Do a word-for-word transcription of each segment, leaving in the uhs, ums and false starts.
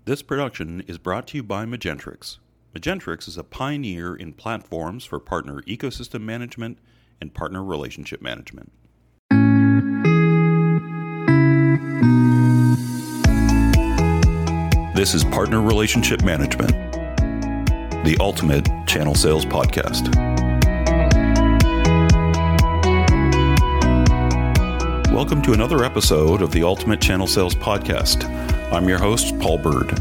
This production is brought to you by Magentrix. Magentrix is a pioneer in platforms for partner ecosystem management and partner relationship management. This is Partner Relationship Management, the ultimate channel sales podcast. Welcome to another episode of the Ultimate Channel Sales Podcast. I'm your host, Paul Bird.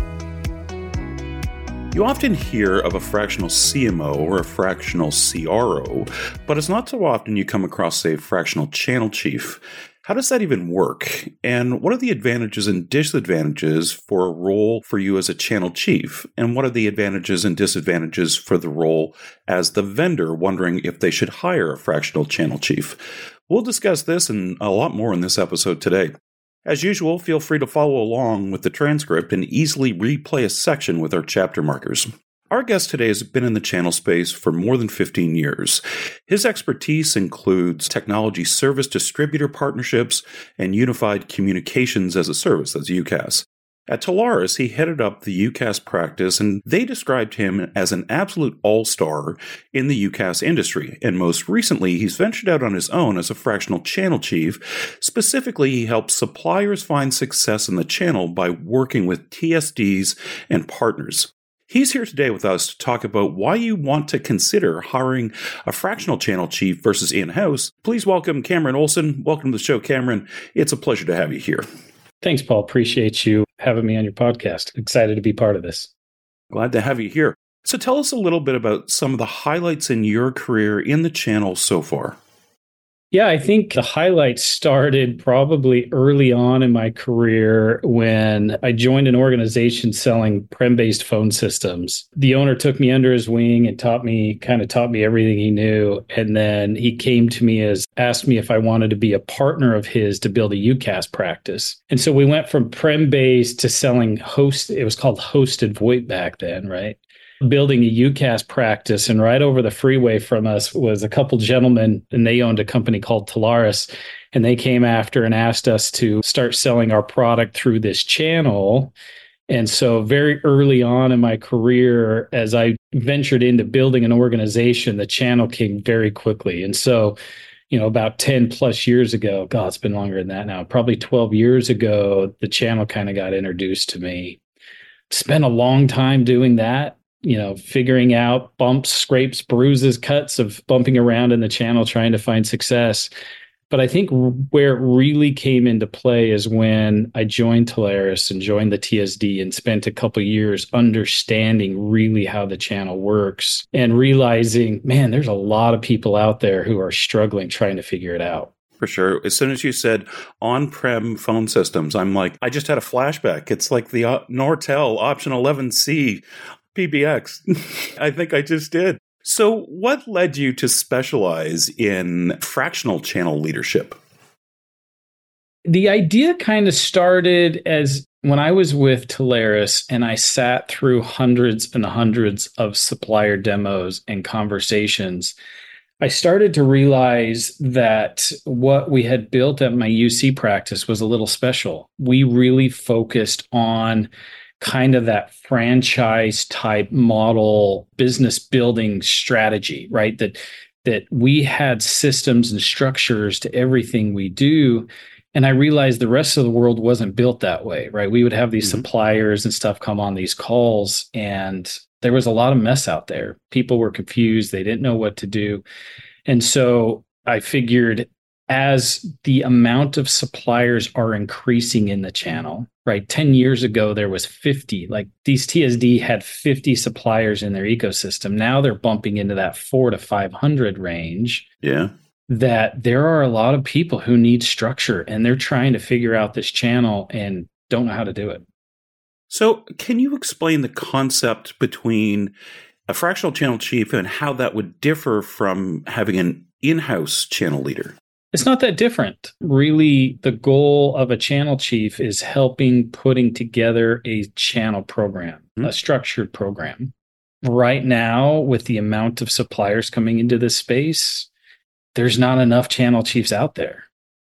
You often hear of a fractional C M O or a fractional C R O, but it's not so often you come across, say, a fractional channel chief. How does that even work? And what are the advantages and disadvantages for a role for you as a channel chief? And what are the advantages and disadvantages for the role as the vendor, wondering if they should hire a fractional channel chief? We'll discuss this and a lot more in this episode today. As usual, feel free to follow along with the transcript and easily replay a section with our chapter markers. Our guest today has been in the channel space for more than fifteen years. His expertise includes technology service distributor partnerships and unified communications as a service, that's U C A S. At Telarus, he headed up the U C A S practice, and they described him as an absolute all-star in the U C A S industry. And most recently, he's ventured out on his own as a fractional channel chief. Specifically, he helps suppliers find success in the channel by working with T S Ds and partners. He's here today with us to talk about why you want to consider hiring a fractional channel chief versus in-house. Please welcome Cameron Olson. Welcome to the show, Cameron. It's a pleasure to have you here. Thanks, Paul. Appreciate you having me on your podcast. Excited to be part of this. Glad to have you here. So tell us a little bit about some of the highlights in your career in the channel so far. Yeah, I think the highlights started probably early on in my career when I joined an organization selling prem-based phone systems. The owner took me under his wing and taught me, kind of taught me everything he knew. And then he came to me as, asked me if I wanted to be a partner of his to build a U C A S practice. And so we went from prem-based to selling host, it was called hosted VoIP back then, right? Building a U C A S practice, and right over the freeway from us was a couple gentlemen, and they owned a company called Telarus, and they came after and asked us to start selling our product through this channel. And so very early on in my career, as I ventured into building an organization, the channel came very quickly. And so, you know, about ten plus years ago, God, it's been longer than that now, probably twelve years ago, the channel kind of got introduced to me. Spent a long time doing that. You know, figuring out bumps, scrapes, bruises, cuts of bumping around in the channel, trying to find success. But I think where it really came into play is when I joined Telarus and joined the T S D and spent a couple of years understanding really how the channel works and realizing, man, there's a lot of people out there who are struggling trying to figure it out. For sure. As soon as you said on-prem phone systems, I'm like, I just had a flashback. It's like the uh, Nortel Option eleven C P B X. I think I just did. So what led you to specialize in fractional channel leadership? The idea kind of started as when I was with Telarus and I sat through hundreds and hundreds of supplier demos and conversations. I started to realize that what we had built at my U C practice was a little special. We really focused on kind of that franchise type model business building strategy, right? That that we had systems and structures to everything we do. And I realized the rest of the world wasn't built that way, right? We would have these mm-hmm. suppliers and stuff come on these calls, and there was a lot of mess out there. People were confused. They didn't know what to do. And so I figured as the amount of suppliers are increasing in the channel, right? ten years ago, there was fifty, like these T S D had fifty suppliers in their ecosystem. Now they're bumping into that four to five hundred range. Yeah. That there are a lot of people who need structure and they're trying to figure out this channel and don't know how to do it. So can you explain the concept between a fractional channel chief and how that would differ from having an in-house channel leader? It's not that different. Really, the goal of a channel chief is helping putting together a channel program, mm-hmm. a structured program. Right now, with the amount of suppliers coming into this space, there's not enough channel chiefs out there.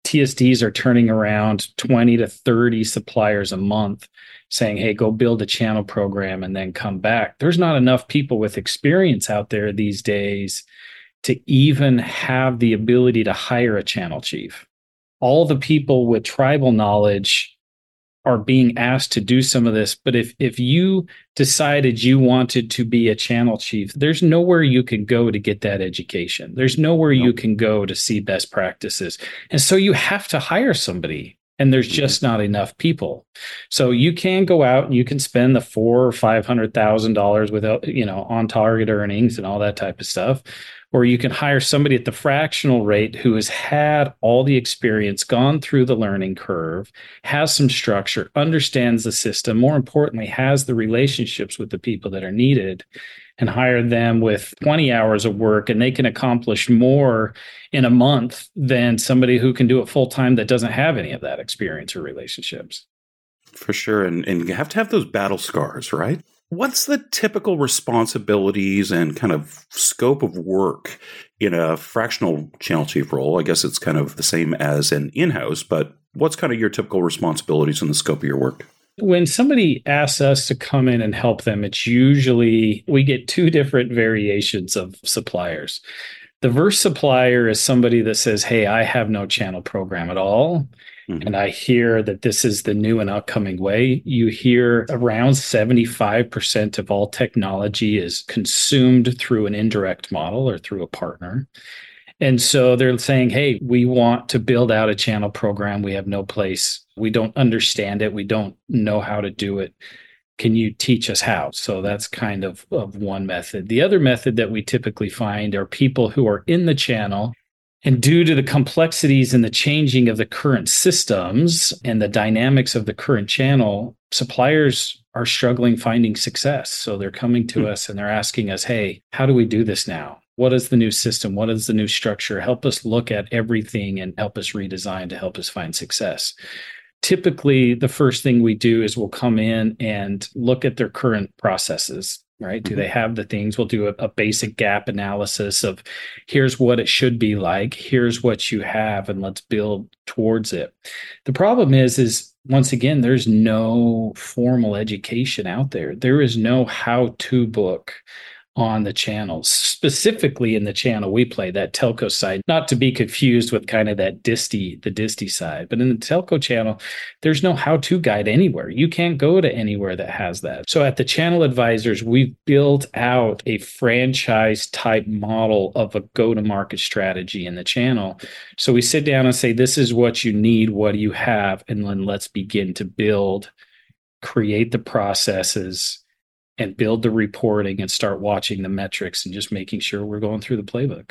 T S Ds are turning around twenty to thirty suppliers a month saying, hey, go build a channel program and then come back. There's not enough people with experience out there these days to even have the ability to hire a channel chief. All the people with tribal knowledge are being asked to do some of this. But if if you decided you wanted to be a channel chief, there's nowhere you can go to get that education. There's nowhere no. you can go to see best practices. And so you have to hire somebody. And there's just not enough people. So you can go out and you can spend the four or five hundred thousand dollars without, you know, on target earnings and all that type of stuff. Or you can hire somebody at the fractional rate who has had all the experience, gone through the learning curve, has some structure, understands the system, more importantly, has the relationships with the people that are needed, and hire them with twenty hours of work, and they can accomplish more in a month than somebody who can do it full time that doesn't have any of that experience or relationships. For sure. And, and you have to have those battle scars, right? What's the typical responsibilities and kind of scope of work in a fractional channel chief role? I guess it's kind of the same as an in-house, but what's kind of your typical responsibilities and the scope of your work? When somebody asks us to come in and help them, it's usually, we get two different variations of suppliers. The first supplier is somebody that says, hey, I have no channel program at all. Mm-hmm. And I hear that this is the new and upcoming way. You hear around seventy-five percent of all technology is consumed through an indirect model or through a partner. And so they're saying, hey, we want to build out a channel program. We have no place. We don't understand it. We don't know how to do it. Can you teach us how? So that's kind of, of one method. The other method that we typically find are people who are in the channel, and due to the complexities and the changing of the current systems and the dynamics of the current channel, suppliers are struggling finding success. So they're coming to mm-hmm. us and they're asking us, hey, how do we do this now? What is the new system? What is the new structure? Help us look at everything and help us redesign to help us find success. Typically, the first thing we do is we'll come in and look at their current processes. Right? Do they have the things? We'll do a, a basic gap analysis of here's what it should be like, here's what you have, and let's build towards it. The problem is, is once again, there's no formal education out there. There is no how-to book on the channels, specifically in the channel we play, that telco side, not to be confused with kind of that disty, the disty side. But in the telco channel, there's no how-to guide anywhere. You can't go to anywhere that has that. So at the Channel Advisors, we've built out a franchise type model of a go-to-market strategy in the channel. So we sit down and say, this is what you need, what do you have? And then let's begin to build, create the processes, and build the reporting and start watching the metrics and just making sure we're going through the playbook.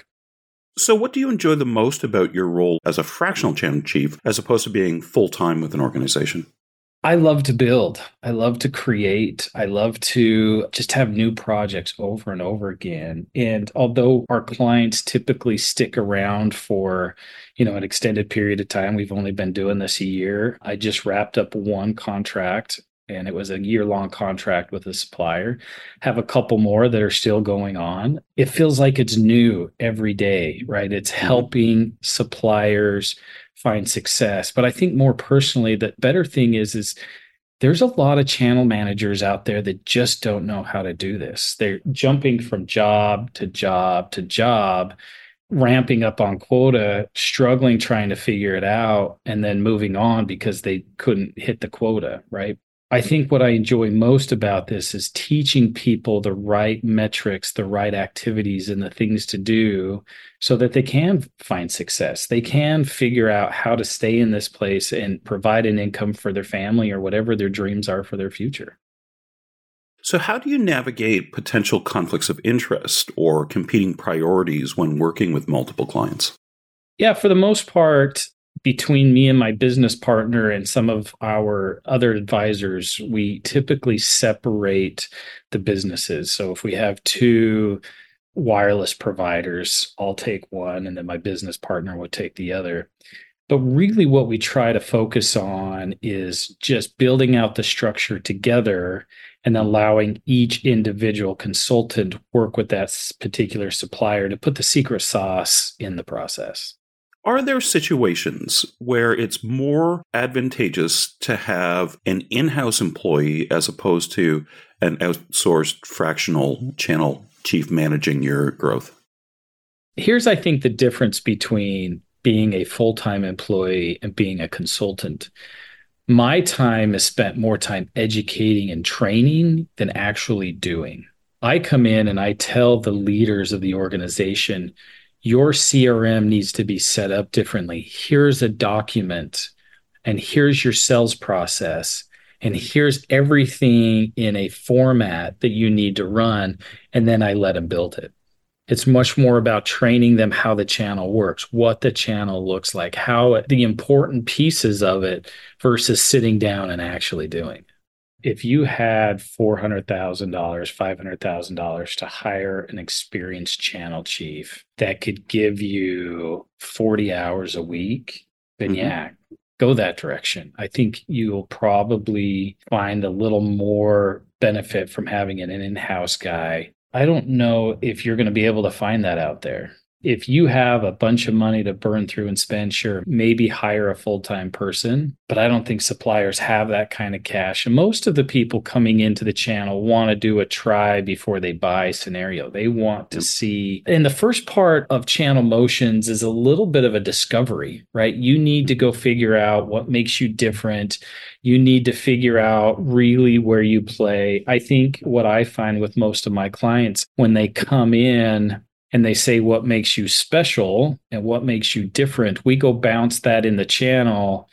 So what do you enjoy the most about your role as a fractional channel chief as opposed to being full-time with an organization? I love to build. I love to create. I love to just have new projects over and over again. And although our clients typically stick around for, you know, an extended period of time, we've only been doing this a year. I just wrapped up one contract, and it was a year-long contract with a supplier. Have a couple more that are still going on. It feels like it's new every day, right? It's helping suppliers find success. But I think more personally, the better thing is, is there's a lot of channel managers out there that just don't know how to do this. They're jumping from job to job to job, ramping up on quota, struggling trying to figure it out, and then moving on because they couldn't hit the quota, right? I think what I enjoy most about this is teaching people the right metrics, the right activities, and the things to do so that they can find success. They can figure out how to stay in this place and provide an income for their family or whatever their dreams are for their future. So how do you navigate potential conflicts of interest or competing priorities when working with multiple clients? Yeah, for the most part, between me and my business partner and some of our other advisors, we typically separate the businesses. So if we have two wireless providers, I'll take one and then my business partner would take the other. But really what we try to focus on is just building out the structure together and allowing each individual consultant work with that particular supplier to put the secret sauce in the process. Are there situations where it's more advantageous to have an in-house employee as opposed to an outsourced fractional channel chief managing your growth? Here's, I think, the difference between being a full-time employee and being a consultant. My time is spent more time educating and training than actually doing. I come in and I tell the leaders of the organization, your C R M needs to be set up differently. Here's a document, and here's your sales process, and here's everything in a format that you need to run, and then I let them build it. It's much more about training them how the channel works, what the channel looks like, how it, the important pieces of it versus sitting down and actually doing it. If you had four hundred thousand dollars, five hundred thousand dollars to hire an experienced channel chief that could give you forty hours a week, then mm-hmm. yeah, go that direction. I think you'll probably find a little more benefit from having an in-house guy. I don't know if you're going to be able to find that out there. If you have a bunch of money to burn through and spend, sure, maybe hire a full-time person, but I don't think suppliers have that kind of cash. And most of the people coming into the channel want to do a try before they buy scenario. They want to see, and the first part of channel motions is a little bit of a discovery, right? You need to go figure out what makes you different. You need to figure out really where you play. I think what I find with most of my clients when they come in, and they say, what makes you special and what makes you different? We go bounce that in the channel,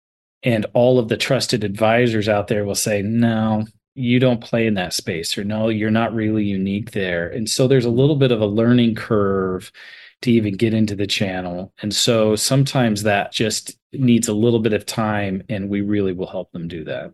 and all of the trusted advisors out there will say, no, you don't play in that space, or no, you're not really unique there. And so there's a little bit of a learning curve to even get into the channel. And so sometimes that just needs a little bit of time, and we really will help them do that.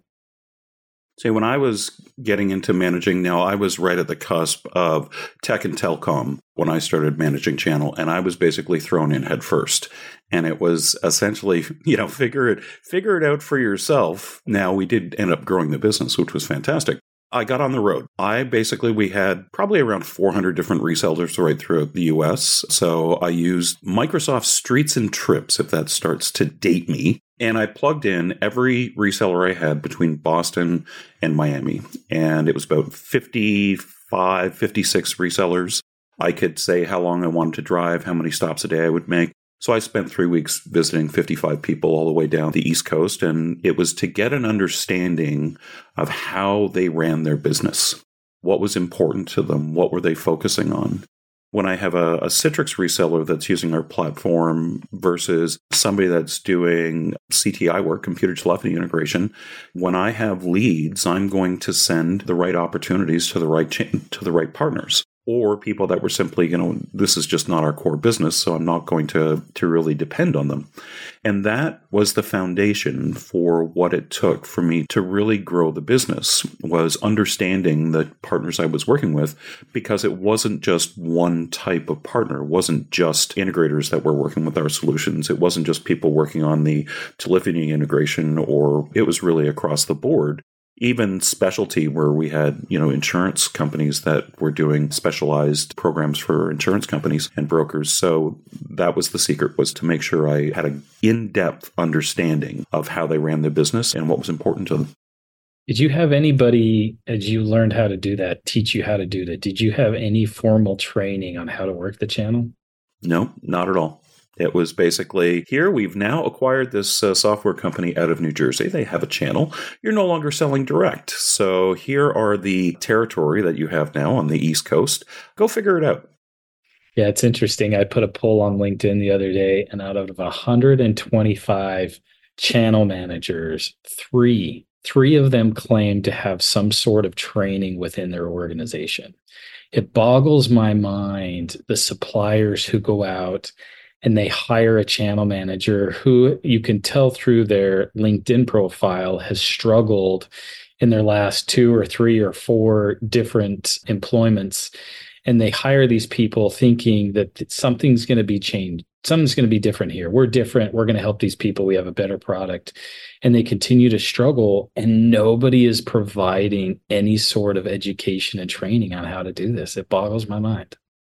See, when I was getting into managing, now I was right at the cusp of tech and telecom when I started managing channel, and I was basically thrown in head first. And it was essentially, you know, figure it, figure it out for yourself. Now, we did end up growing the business, which was fantastic. I got on the road. I basically, we had probably around four hundred different resellers right throughout the U S. So I used Microsoft Streets and Trips, if that starts to date me. And I plugged in every reseller I had between Boston and Miami. And it was about fifty-five, fifty-six resellers. I could say how long I wanted to drive, how many stops a day I would make. So I spent three weeks visiting fifty-five people all the way down the East Coast. And it was to get an understanding of how they ran their business. What was important to them? What were they focusing on? When I have a, a Citrix reseller that's using our platform versus somebody that's doing C T I work, computer telephony integration, when I have leads, I'm going to send the right opportunities to the right cha- to the right partners, or people that were simply, you know, this is just not our core business, so I'm not going to to really depend on them. And that was the foundation for what it took for me to really grow the business, was understanding the partners I was working with, because it wasn't just one type of partner. It wasn't just integrators that were working with our solutions. It wasn't just people working on the telephony integration, or it was really across the board. Even specialty, where we had, you know, insurance companies that were doing specialized programs for insurance companies and brokers. So that was the secret, was to make sure I had an in-depth understanding of how they ran their business and what was important to them. Did you have anybody, as you learned how to do that, teach you how to do that? Did you have any formal training on how to work the channel? No, not at all. It was basically, here we've now acquired this uh, software company out of New Jersey. They have a channel. You're no longer selling direct. So here are the territory that you have now on the East Coast. Go figure it out. Yeah, it's interesting. I put a poll on LinkedIn the other day, and out of one hundred twenty-five channel managers, three, three of them claim to have some sort of training within their organization. It boggles my mind, the suppliers who go out and they hire a channel manager who you can tell through their LinkedIn profile has struggled in their last two or three or four different employments. And they hire these people thinking that something's going to be changed. Something's going to be different here. We're different. We're going to help these people. We have a better product. And they continue to struggle, and nobody is providing any sort of education and training on how to do this. It boggles my mind.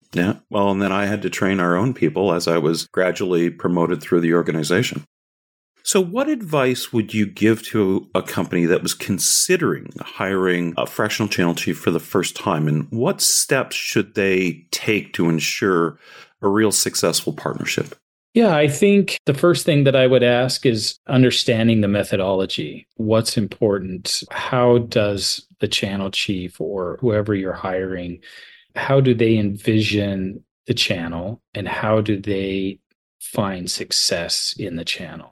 Yeah. Well, and then I had to train our own people as I was gradually promoted through the organization. So what advice would you give to a company that was considering hiring a fractional channel chief for the first time? And what steps should they take to ensure a real successful partnership? Yeah, I think the first thing that I would ask is understanding the methodology. What's important? How does the channel chief or whoever you're hiring, how do they envision the channel and how do they find success in the channel?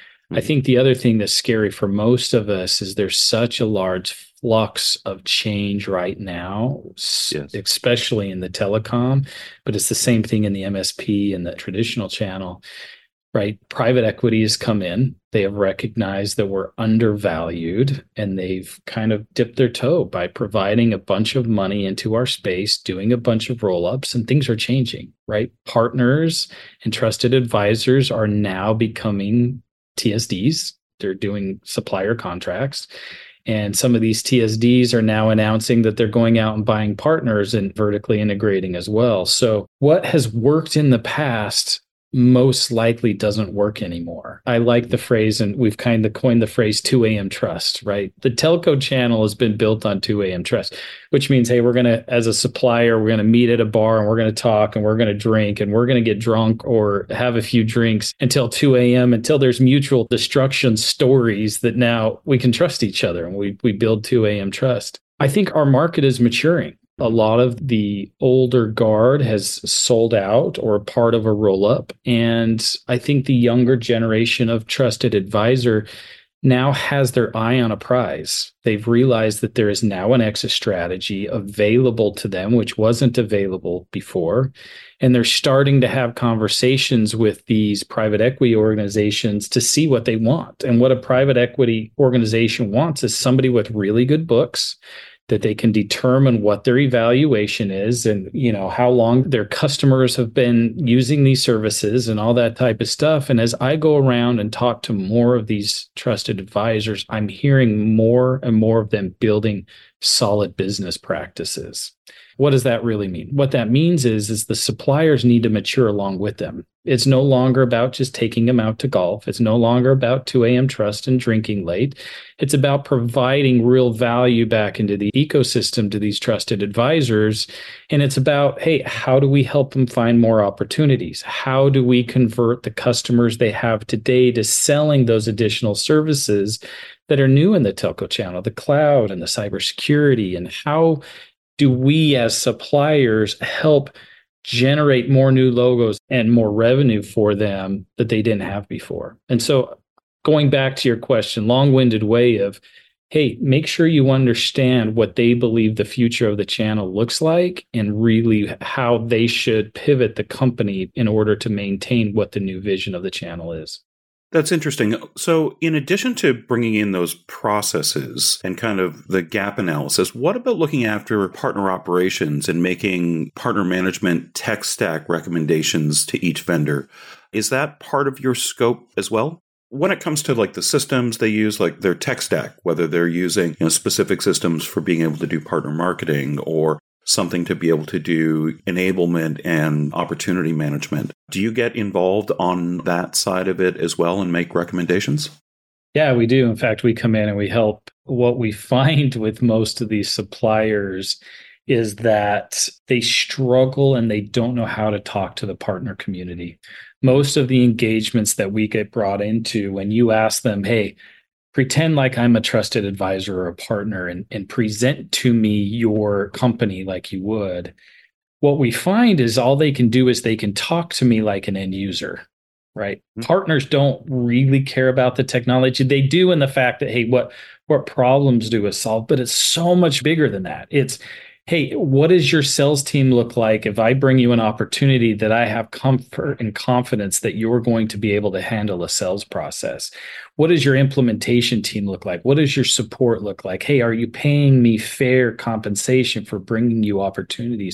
I think the other thing that's scary for most of us is there's such a large flux of change right now, yes. especially in the telecom, but it's the same thing in the M S P and the traditional channel, right? Private equity has come in. They have recognized that we're undervalued and they've kind of dipped their toe by providing a bunch of money into our space, doing a bunch of roll-ups, and things are changing, right? Partners and trusted advisors are now becoming T S Ds. They're doing supplier contracts. And some of these T S Ds are now announcing that they're going out and buying partners and vertically integrating as well. So what has worked in the past most likely doesn't work anymore. I like the phrase, and we've kind of coined the phrase two a.m. trust, right? The telco channel has been built on two a.m. trust, which means, hey, we're going to, as a supplier, we're going to meet at a bar and we're going to talk and we're going to drink and we're going to get drunk or have a few drinks until two a.m. until there's mutual destruction stories that now we can trust each other and we we build two a.m. trust. I think our market is maturing. A lot of the older guard has sold out or part of a roll-up. And I think the younger generation of trusted advisor now has their eye on a prize. They've realized that there is now an exit strategy available to them, which wasn't available before. And they're starting to have conversations with these private equity organizations to see what they want. And what a private equity organization wants is somebody with really good books, that they can determine what their evaluation is and, you know, how long their customers have been using these services and all that type of stuff. And as I go around and talk to more of these trusted advisors, I'm hearing more and more of them building solid business practices. What does that really mean? What that means is, is the suppliers need to mature along with them. It's no longer about just taking them out to golf. It's no longer about two a.m. trust and drinking late. It's about providing real value back into the ecosystem to these trusted advisors. And it's about, hey, how do we help them find more opportunities? How do we convert the customers they have today to selling those additional services that are new in the telco channel, the cloud and the cybersecurity? And how do we as suppliers help generate more new logos and more revenue for them that they didn't have before? And so going back to your question, long-winded way of, hey, make sure you understand what they believe the future of the channel looks like and really how they should pivot the company in order to maintain what the new vision of the channel is. That's interesting. So in addition to bringing in those processes and kind of the gap analysis, what about looking after partner operations and making partner management tech stack recommendations to each vendor? Is that part of your scope as well? When it comes to like the systems they use, like their tech stack, whether they're using, you know, specific systems for being able to do partner marketing or something to be able to do enablement and opportunity management. Do you get involved on that side of it as well and make recommendations? Yeah, we do. In fact, we come in and we help. What we find with most of these suppliers is that they struggle and they don't know how to talk to the partner community. Most of the engagements that we get brought into, when you ask them, hey, pretend like I'm a trusted advisor or a partner and, and present to me your company like you would. What we find is all they can do is they can talk to me like an end user, right? Mm-hmm. Partners don't really care about the technology. They do in the fact that, hey, what, what problems do we solve? But it's so much bigger than that. It's, hey, what does your sales team look like if I bring you an opportunity that I have comfort and confidence that you're going to be able to handle a sales process? What does your implementation team look like? What does your support look like? Hey, are you paying me fair compensation for bringing you opportunities?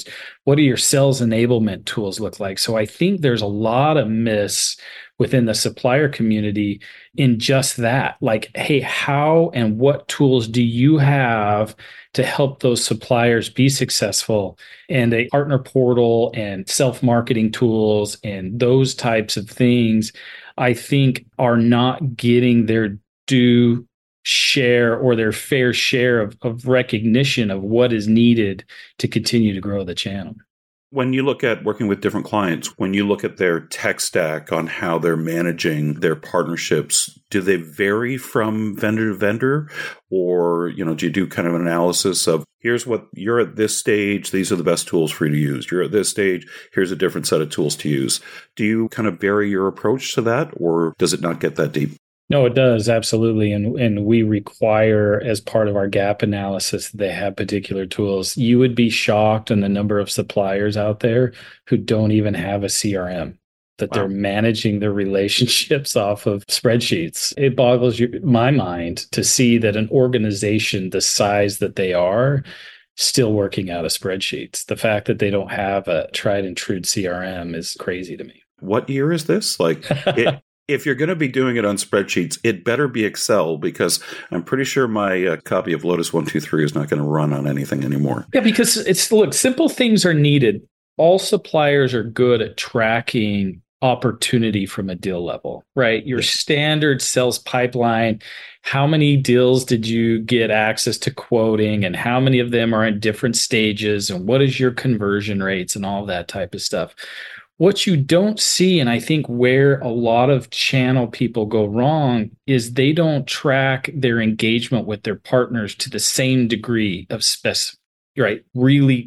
What do your sales enablement tools look like? So I think there's a lot of myths within the supplier community in just that. Like, hey, how and what tools do you have to help those suppliers be successful? And a partner portal and self-marketing tools and those types of things, I think, are not getting their due share or their fair share of, of recognition of what is needed to continue to grow the channel. When you look at working with different clients, when you look at their tech stack on how they're managing their partnerships, do they vary from vendor to vendor? Or, you know, do you do kind of an analysis of, here's what you're at this stage, these are the best tools for you to use. You're at this stage, here's a different set of tools to use. Do you kind of vary your approach to that, or does it not get that deep? No, it does, absolutely. And and we require, as part of our gap analysis, that they have particular tools. You would be shocked on the number of suppliers out there who don't even have a C R M, that wow. They're managing their relationships off of spreadsheets. It boggles your, my mind to see that an organization the size that they are still working out of spreadsheets. The fact that they don't have a tried and true C R M is crazy to me. What year is this? Like it If you're going to be doing it on spreadsheets, it better be Excel, because I'm pretty sure my uh, copy of Lotus one two three is not going to run on anything anymore. Yeah, because it's, look, simple things are needed. All suppliers are good at tracking opportunity from a deal level, right? Your yes. standard sales pipeline, how many deals did you get access to quoting, and how many of them are in different stages, and what is your conversion rates and all that type of stuff. What you don't see, and I think where a lot of channel people go wrong, is they don't track their engagement with their partners to the same degree of spec, right? Really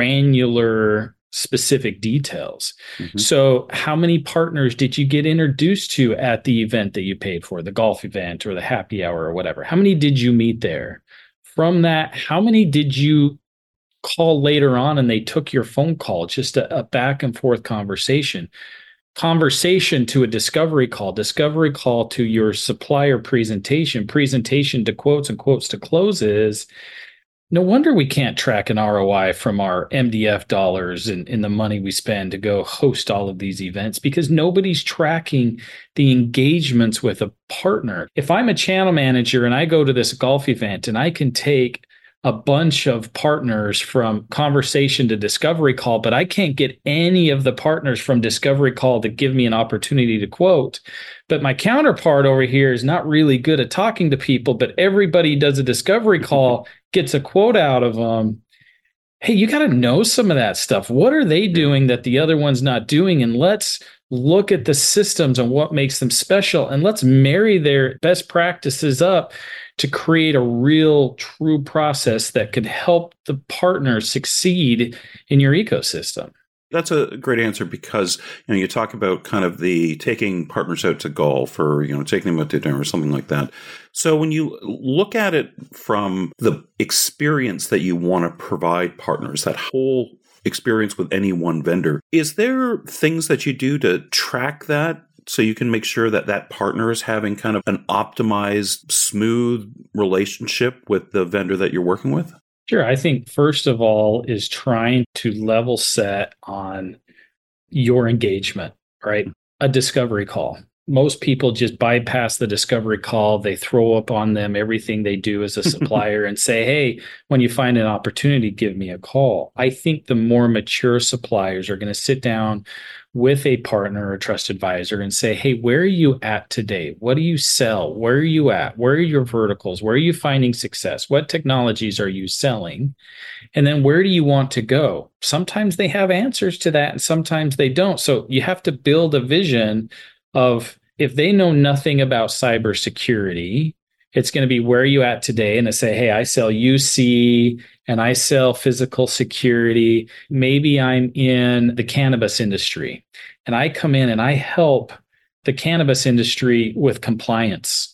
granular, specific details. Mm-hmm. So how many partners did you get introduced to at the event that you paid for, the golf event or the happy hour or whatever? How many did you meet there? From that, how many did you call later on and they took your phone call? Just a, a back and forth conversation. Conversation to a discovery call, discovery call to your supplier presentation, presentation to quotes, and quotes to closes. No wonder we can't track an R O I from our M D F dollars and in the money we spend to go host all of these events, because nobody's tracking the engagements with a partner. If I'm a channel manager and I go to this golf event and I can take a bunch of partners from conversation to discovery call, but I can't get any of the partners from discovery call to give me an opportunity to quote. But my counterpart over here is not really good at talking to people, but everybody does a discovery call, gets a quote out of them. Hey, you got to know some of that stuff. What are they doing that the other one's not doing? And let's look at the systems and what makes them special, and let's marry their best practices up to create a real, true process that could help the partner succeed in your ecosystem. That's a great answer, because, you know, you talk about kind of the taking partners out to golf, or, you know, taking them out to dinner or something like that. So when you look at it from the experience that you want to provide partners, that whole experience with any one vendor, is there things that you do to track that, so you can make sure that that partner is having kind of an optimized, smooth relationship with the vendor that you're working with? Sure. I think first of all is trying to level set on your engagement, right? A discovery call. Most people just bypass the discovery call. They throw up on them everything they do as a supplier and say, hey, when you find an opportunity, give me a call. I think the more mature suppliers are going to sit down with a partner or trust advisor and say, hey, where are you at today? What do you sell? Where are you at? Where are your verticals? Where are you finding success? What technologies are you selling? And then where do you want to go? Sometimes they have answers to that and sometimes they don't. So you have to build a vision of, if they know nothing about cybersecurity, it's going to be, where are you at today? And to say, hey, I sell U C and I sell physical security. Maybe I'm in the cannabis industry and I come in and I help the cannabis industry with compliance.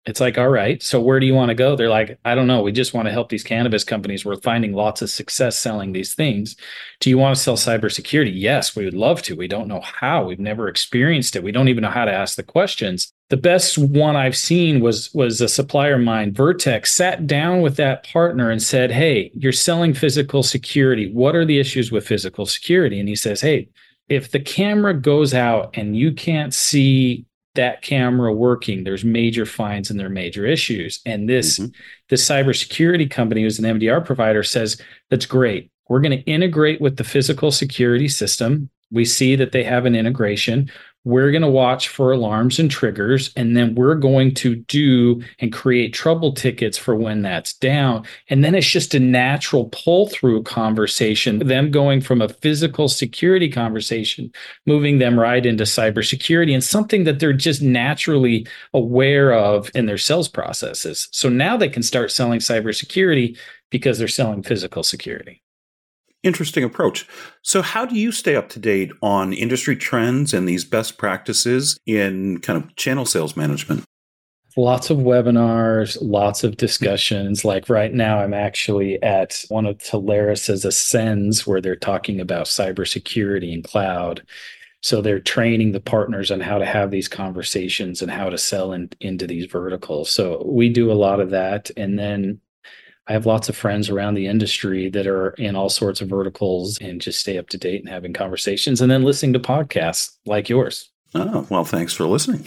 It's like, all right, so where do you want to go? They're like, I don't know. We just want to help these cannabis companies. We're finding lots of success selling these things. Do you want to sell cybersecurity? Yes, we would love to. We don't know how. We've never experienced it. We don't even know how to ask the questions. The best one I've seen was was a supplier of mine, Vertex, sat down with that partner and said, hey, you're selling physical security. What are the issues with physical security? And he says, hey, if the camera goes out and you can't see that camera working, there's major fines and there are major issues. And this, mm-hmm. this cybersecurity company, who's an M D R provider, says, that's great. We're going to integrate with the physical security system. We see that they have an integration. We're going to watch for alarms and triggers, and then we're going to do and create trouble tickets for when that's down. And then it's just a natural pull-through conversation, them going from a physical security conversation, moving them right into cybersecurity, and something that they're just naturally aware of in their sales processes. So now they can start selling cybersecurity because they're selling physical security. Interesting approach. So how do you stay up to date on industry trends and these best practices in kind of channel sales management? Lots of webinars, lots of discussions. Like right now, I'm actually at one of Telarus's Ascends where they're talking about cybersecurity and cloud. So they're training the partners on how to have these conversations and how to sell in, into these verticals. So we do a lot of that. And then I have lots of friends around the industry that are in all sorts of verticals and just stay up to date and having conversations and then listening to podcasts like yours. Oh, well, thanks for listening.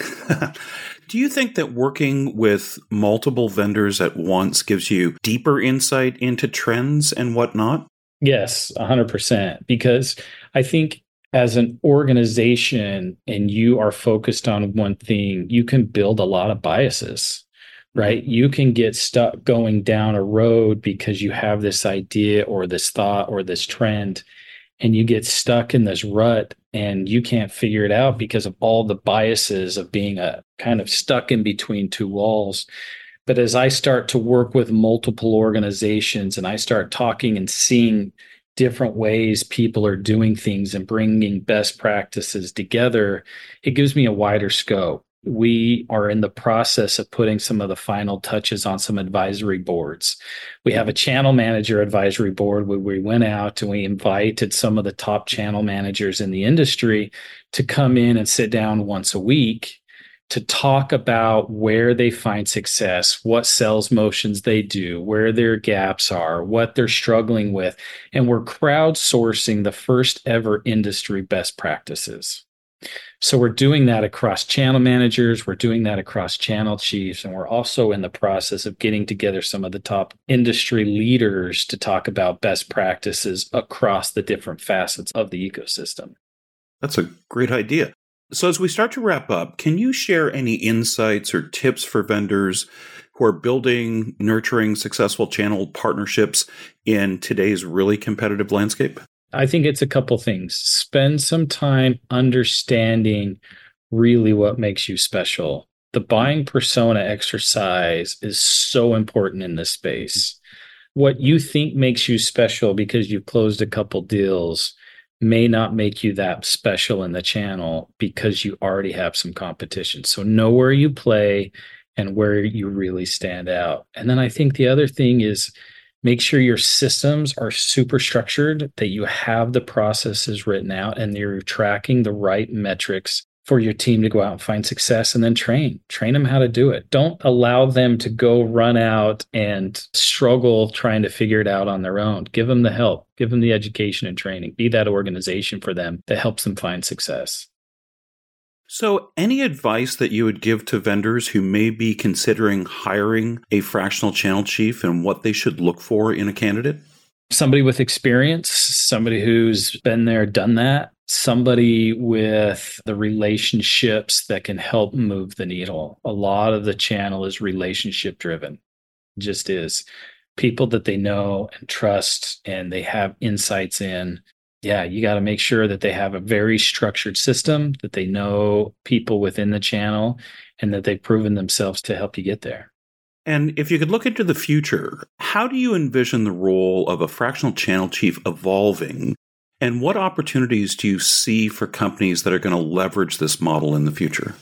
Do you think that working with multiple vendors at once gives you deeper insight into trends and whatnot? Yes, one hundred percent. Because I think as an organization and you are focused on one thing, you can build a lot of biases. Right? You can get stuck going down a road because you have this idea or this thought or this trend, and you get stuck in this rut and you can't figure it out because of all the biases of being a kind of stuck in between two walls. But as I start to work with multiple organizations and I start talking and seeing different ways people are doing things and bringing best practices together, it gives me a wider scope. We are in the process of putting some of the final touches on some advisory boards. We have a channel manager advisory board where we went out and we invited some of the top channel managers in the industry to come in and sit down once a week to talk about where they find success, what sales motions they do, where their gaps are, what they're struggling with. And we're crowdsourcing the first ever industry best practices. So we're doing that across channel managers, we're doing that across channel chiefs, and we're also in the process of getting together some of the top industry leaders to talk about best practices across the different facets of the ecosystem. That's a great idea. So as we start to wrap up, can you share any insights or tips for vendors who are building, nurturing successful channel partnerships in today's really competitive landscape? I think it's a couple things. Spend some time understanding really what makes you special. The buying persona exercise is so important in this space. What you think makes you special because you've closed a couple deals may not make you that special in the channel because you already have some competition. So know where you play and where you really stand out. And then I think the other thing is make sure your systems are super structured, that you have the processes written out and you're tracking the right metrics for your team to go out and find success, and then train. Train them how to do it. Don't allow them to go run out and struggle trying to figure it out on their own. Give them the help. Give them the education and training. Be that organization for them that helps them find success. So any advice that you would give to vendors who may be considering hiring a fractional channel chief and what they should look for in a candidate? Somebody with experience, somebody who's been there, done that, somebody with the relationships that can help move the needle. A lot of the channel is relationship driven. It just is. People that they know and trust and they have insights in. Yeah, you got to make sure that they have a very structured system, that they know people within the channel, and that they've proven themselves to help you get there. And if you could look into the future, how do you envision the role of a fractional channel chief evolving? And what opportunities do you see for companies that are going to leverage this model in the future?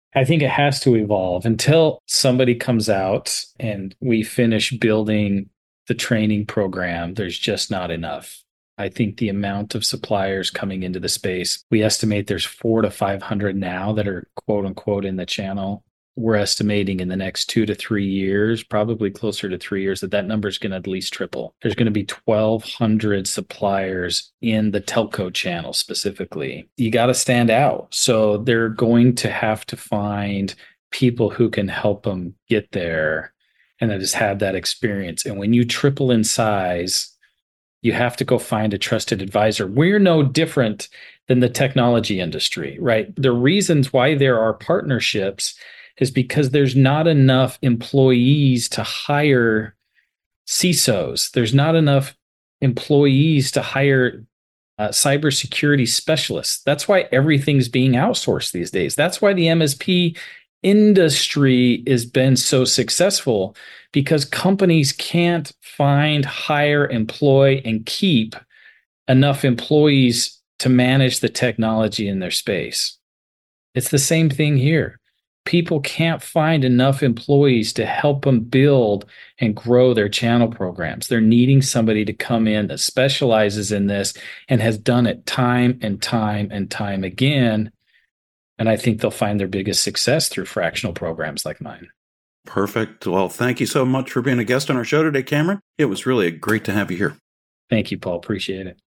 I think it has to evolve until somebody comes out and we finish building the training program. There's just not enough. I think the amount of suppliers coming into the space, we estimate there's four to five hundred now that are quote unquote in the channel. We're estimating in the next two to three years, probably closer to three years, that that number is going to at least triple. There's going to be twelve hundred suppliers in the telco channel specifically. You got to stand out. So they're going to have to find people who can help them get there and that just have that experience. And when you triple in size, you have to go find a trusted advisor. We're no different than the technology industry, right? The reasons why there are partnerships is because there's not enough employees to hire C I S Os. There's not enough employees to hire uh, cybersecurity specialists. That's why everything's being outsourced these days. That's why the M S P industry has been so successful, because companies can't find, hire, employ, and keep enough employees to manage the technology in their space. It's the same thing here. People can't find enough employees to help them build and grow their channel programs. They're needing somebody to come in that specializes in this and has done it time and time and time again. And I think they'll find their biggest success through fractional programs like mine. Perfect. Well, thank you so much for being a guest on our show today, Cameron. It was really great to have you here. Thank you, Paul. Appreciate it.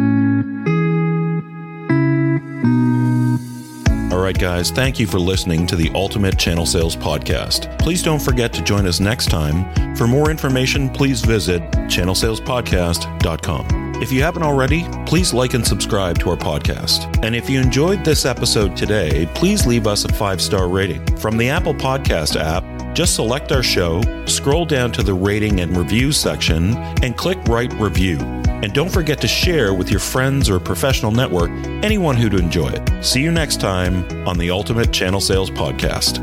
All right, guys, thank you for listening to the Ultimate Channel Sales Podcast. Please don't forget to join us next time. For more information, please visit channel sales podcast dot com. If you haven't already, please like and subscribe to our podcast. And if you enjoyed this episode today, please leave us a five-star rating. From the Apple Podcast app, just select our show, scroll down to the rating and review section, and click Write Review. And don't forget to share with your friends or professional network, anyone who'd enjoy it. See you next time on the Ultimate Channel Sales Podcast.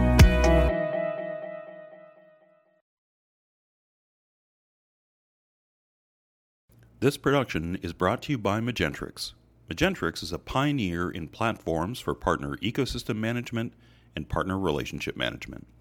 This production is brought to you by Magentrix. Magentrix is a pioneer in platforms for partner ecosystem management and partner relationship management.